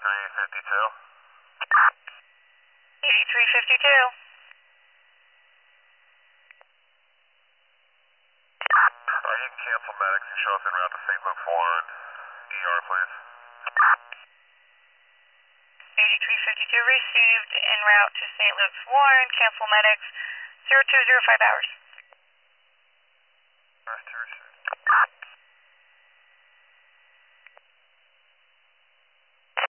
8352. You can cancel medics and show us en route to St. Luke's Warren. ER, please. 8352 received en route to St. Luke's Warren. Cancel medics. 0205 hours. Nurse 2